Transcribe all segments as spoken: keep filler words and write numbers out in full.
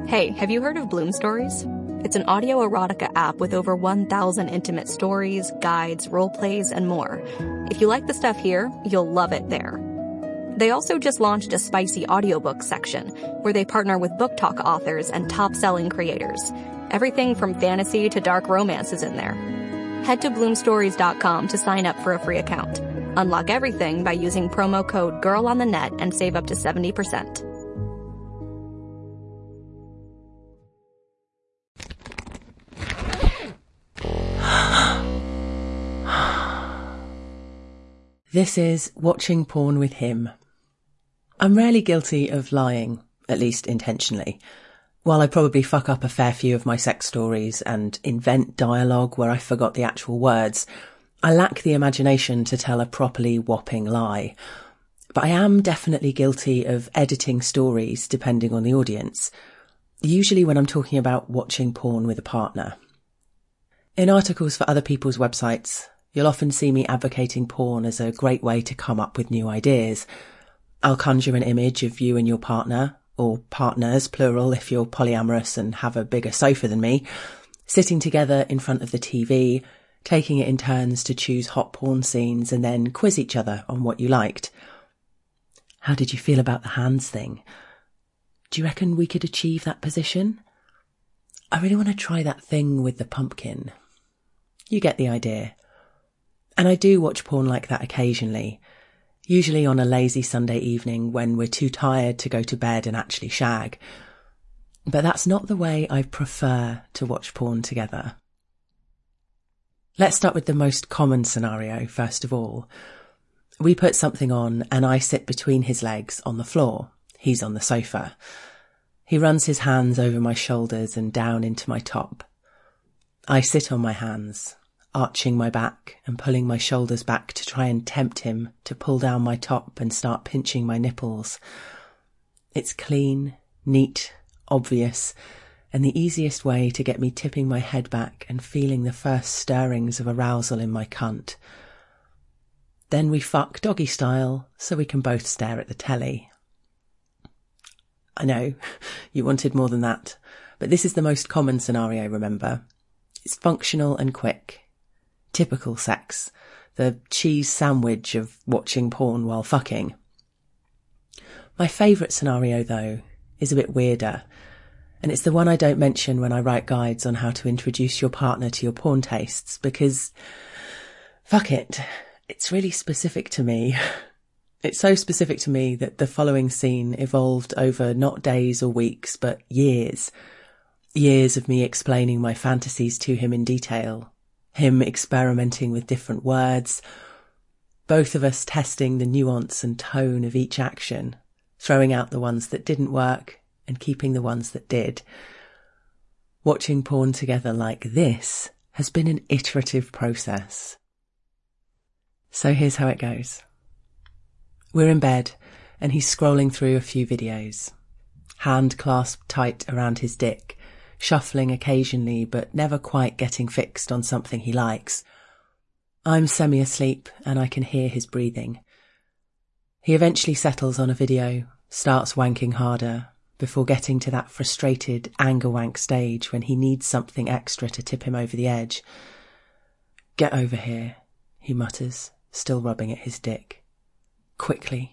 Hey, have you heard of Bloom Stories? It's an audio erotica app with over one thousand intimate stories, guides, role plays, and more. If you like the stuff here, you'll love it there. They also just launched a spicy audiobook section where they partner with book talk authors and top-selling creators. Everything from fantasy to dark romance is in there. Head to bloom stories dot com to sign up for a free account. Unlock everything by using promo code GIRLONTHENET and save up to seventy percent. This is Watching Porn with Him. I'm rarely guilty of lying, at least intentionally. While I probably fuck up a fair few of my sex stories and invent dialogue where I forgot the actual words, I lack the imagination to tell a properly whopping lie. But I am definitely guilty of editing stories depending on the audience, usually when I'm talking about watching porn with a partner. In articles for other people's websites, you'll often see me advocating porn as a great way to come up with new ideas. I'll conjure an image of you and your partner, or partners, plural if you're polyamorous and have a bigger sofa than me, sitting together in front of the T V, taking it in turns to choose hot porn scenes and then quiz each other on what you liked. How did you feel about the hands thing? Do you reckon we could achieve that position? I really want to try that thing with the pumpkin. You get the idea. And I do watch porn like that occasionally, usually on a lazy Sunday evening when we're too tired to go to bed and actually shag. But that's not the way I prefer to watch porn together. Let's start with the most common scenario, first of all. We put something on and I sit between his legs on the floor. He's on the sofa. He runs his hands over my shoulders and down into my top. I sit on my hands, arching my back and pulling my shoulders back to try and tempt him to pull down my top and start pinching my nipples. It's clean, neat, obvious, and the easiest way to get me tipping my head back and feeling the first stirrings of arousal in my cunt. Then we fuck doggy style so we can both stare at the telly. I know, you wanted more than that, but this is the most common scenario, remember. It's functional and quick. Typical sex, the cheese sandwich of watching porn while fucking. My favourite scenario, though, is a bit weirder, and it's the one I don't mention when I write guides on how to introduce your partner to your porn tastes, because, fuck it, it's really specific to me. It's so specific to me that the following scene evolved over not days or weeks, but years. Years of me explaining my fantasies to him in detail. Him experimenting with different words, both of us testing the nuance and tone of each action, throwing out the ones that didn't work and keeping the ones that did. Watching porn together like this has been an iterative process. So here's how it goes. We're in bed and he's scrolling through a few videos, hand clasped tight around his dick, shuffling occasionally but never quite getting fixed on something he likes. I'm semi-asleep and I can hear his breathing. He eventually settles on a video, starts wanking harder, before getting to that frustrated anger wank stage when he needs something extra to tip him over the edge. "Get over here," he mutters, still rubbing at his dick. "Quickly."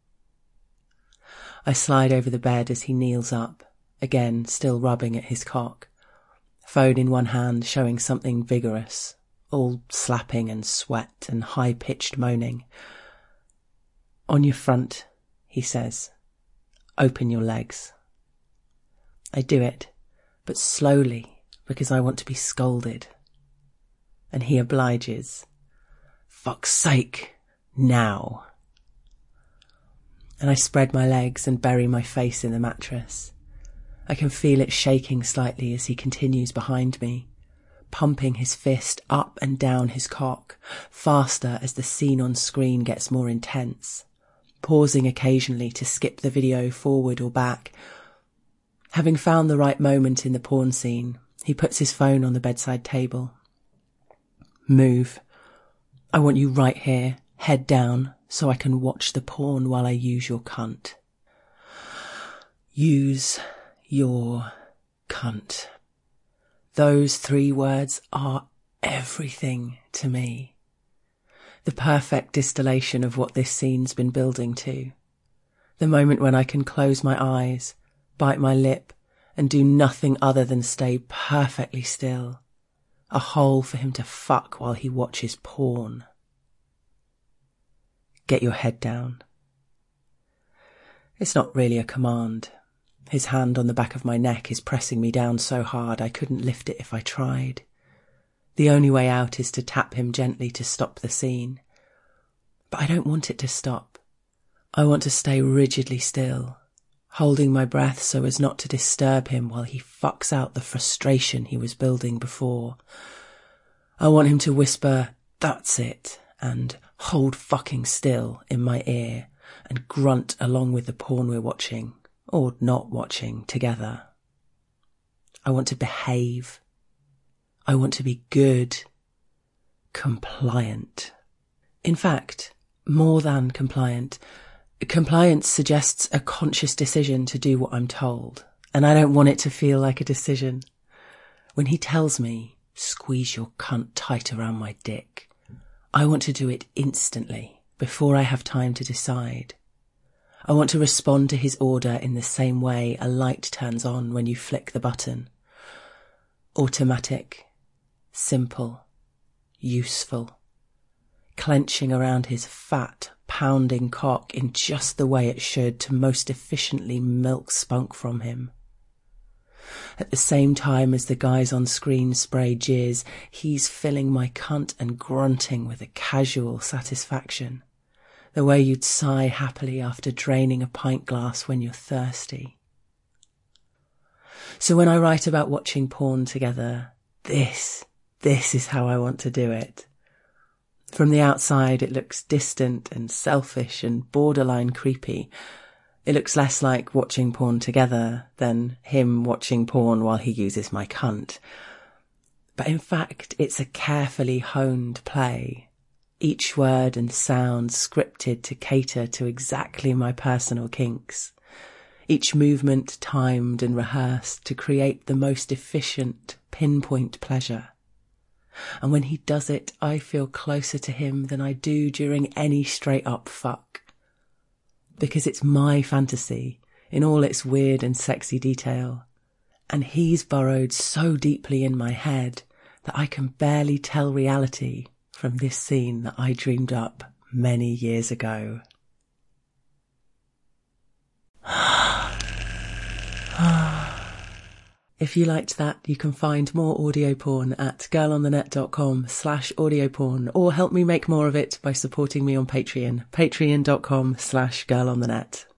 I slide over the bed as he kneels up, again still rubbing at his cock, phone in one hand showing something vigorous, all slapping and sweat and high-pitched moaning. "On your front," he says. "Open your legs." I do it, but slowly, because I want to be scolded. And he obliges. "Fuck's sake, now." And I spread my legs and bury my face in the mattress. I can feel it shaking slightly as he continues behind me, pumping his fist up and down his cock, faster as the scene on screen gets more intense, pausing occasionally to skip the video forward or back. Having found the right moment in the porn scene, he puts his phone on the bedside table. "Move. I want you right here, head down, so I can watch the porn while I use your cunt." "Use your cunt. Those three words are everything to me. The perfect distillation of what this scene's been building to. The moment when I can close my eyes, bite my lip, and do nothing other than stay perfectly still. A hole for him to fuck while he watches porn. Get your head down. It's not really a command. His hand on the back of my neck is pressing me down so hard I couldn't lift it if I tried. The only way out is to tap him gently to stop the scene. But I don't want it to stop. I want to stay rigidly still, holding my breath so as not to disturb him while he fucks out the frustration he was building before. I want him to whisper, "That's it," and "hold fucking still" in my ear, and grunt along with the porn we're watching, or not watching, together. I want to behave. I want to be good. Compliant. In fact, more than compliant. Compliance suggests a conscious decision to do what I'm told, and I don't want it to feel like a decision. When he tells me, "Squeeze your cunt tight around my dick," I want to do it instantly, before I have time to decide. I want to respond to his order in the same way a light turns on when you flick the button. Automatic, simple, useful. Clenching around his fat, pounding cock in just the way it should to most efficiently milk spunk from him. At the same time as the guys on screen spray jizz, he's filling my cunt and grunting with a casual satisfaction, the way you'd sigh happily after draining a pint glass when you're thirsty. So when I write about watching porn together, this, this is how I want to do it. From the outside, it looks distant and selfish and borderline creepy. It looks less like watching porn together than him watching porn while he uses my cunt. But in fact, it's a carefully honed play. Each word and sound scripted to cater to exactly my personal kinks. Each movement timed and rehearsed to create the most efficient, pinpoint pleasure. And when he does it, I feel closer to him than I do during any straight-up fuck. Because it's my fantasy, in all its weird and sexy detail. And he's burrowed so deeply in my head that I can barely tell reality from this scene that I dreamed up many years ago. If you liked that, you can find more audio porn at girlonthenet.com slash audio porn, or help me make more of it by supporting me on Patreon, patreon.com slash girlonthenet.